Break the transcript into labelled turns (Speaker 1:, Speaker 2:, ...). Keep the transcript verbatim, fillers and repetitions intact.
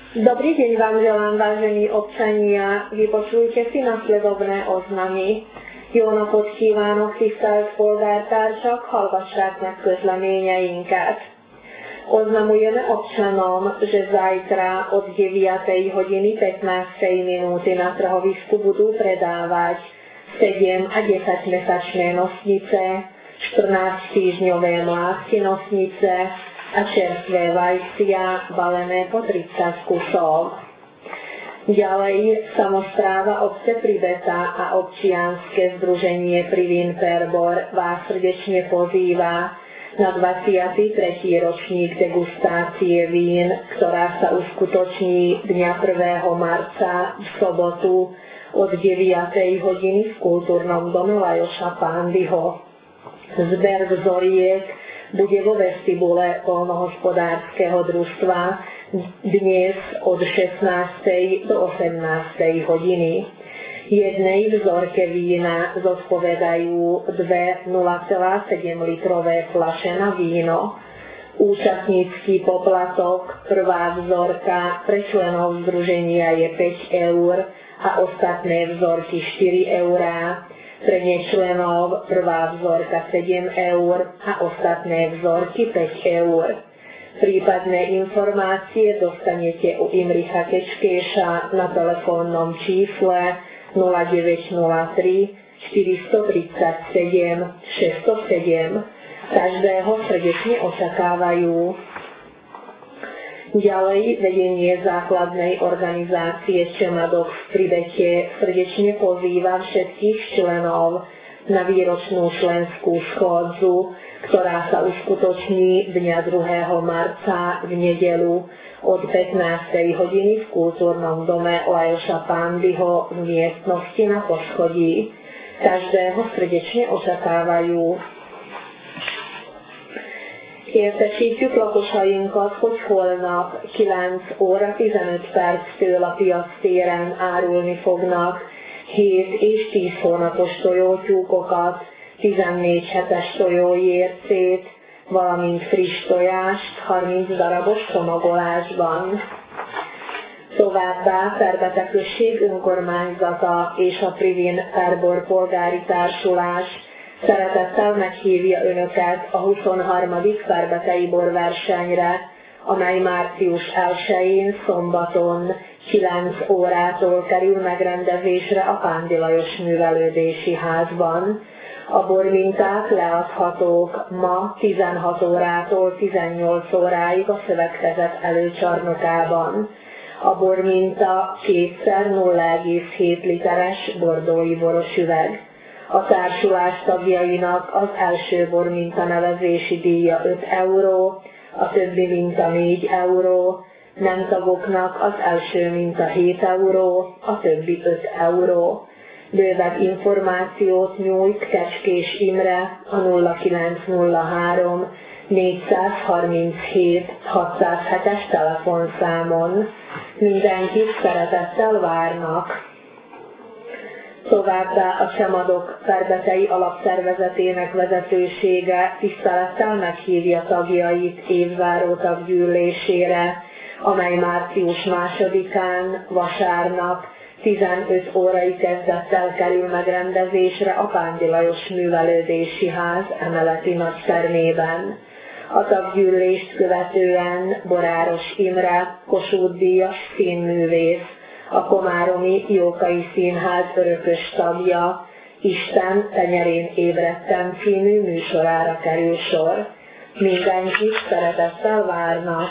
Speaker 1: Dobrý deň vám želám, vážení občania. Vypočujte si nasledovné oznamy. Jó napot kívánok, tisztelt polgártársak, hallgassák meg közleményeinket. Oznamujeme občanom, že zajtra od deviatej hodiny pätnástej minúty na trhovisku budú predávať sedem a desaťmesačné nosnice, štrnásť týždňové mládky nosnice a čerstvé vajcia balené po tridsať kusov. Ďalej samospráva obce Pribeta a občianske združenie Privin Perbor vás srdečne pozýva na dvadsiaty tretí ročník degustácie vín, ktorá sa uskutoční dňa prvého marca v sobotu od deviatej hodiny v kultúrnom dome Lajoša Pandyho. Zber vzoriek bude vo vestibule poľnohospodárskeho družstva dnes od šestnástej do osemnástej hodiny. Jednej vzorke vína zodpovedajú dve nula celá sedem litrové fľaše na víno. Účastnícky poplatok, prvá vzorka pre členov združenia je päť eur a ostatné vzorky štyri eurá. Pre nečlenov prvá vzorka sedem eur a ostatné vzorky päť eur. Prípadné informácie dostanete u Imricha Kečkéša na telefónnom čísle nula deväť nula tri štyri tri sedem šesť nula sedem. Každého srdečne očakávajú. Ďalej vedenie základnej organizácie Čemadok v Pribete srdečne pozýva všetkých členov na výročnú členskú schôdzu, ktorá sa uskutoční dňa druhého marca v nedeľu od pätnástej hodiny v kultúrnom dome Lajoša Pandyho v miestnosti na poschodí. Každého srdečne očakávajú. Értesítjük lakosainkat, hogy holnap kilenc óra tizenöt perctől a piac téren árulni fognak hét és tíz hónapos tojótyúkokat, tizennégy hetes tojójércét, valamint friss tojást harminc darabos csomagolásban. Továbbá Perbete község önkormányzata és a Privin Perbor polgári társulás szeretettel meghívja Önöket a huszonharmadik Perbetei borversenyre, amely március elsején szombaton kilenc órától kerül megrendezésre a Pándy Lajos Művelődési Házban. A borminták leadhatók ma tizenhat órától tizennyolc óráig a szövetkezet előcsarnokában. A borminta kétszer nulla egész hét literes bordói boros üveg. A társulás tagjainak az első borminta nevezési díja öt euró, a többi minta négy euró, nem tagoknak az első minta hét euró, a többi öt euró. Bővebb információt nyújt Kecskés Imre a nulla kilenc nulla három négyszázharminchét hatszázhetes telefonszámon. Mindenkit szeretettel várnak. Továbbá a Csemadok Perbetei Alapszervezetének vezetősége tisztelettel meghívja tagjait évzáró taggyűlésére, amely március másodikán, vasárnap tizenöt órai kezdettel kerül megrendezésre a Pándy Lajos Művelődési Ház emeleti nagytermében. A taggyűlést követően Boráros Imre, Kossuth Díjas színművész, a Komáromi Jókai Színház örökös tagja, Isten tenyerén ébredtem című műsorára kerül sor. Mindenkit szeretettel várnak.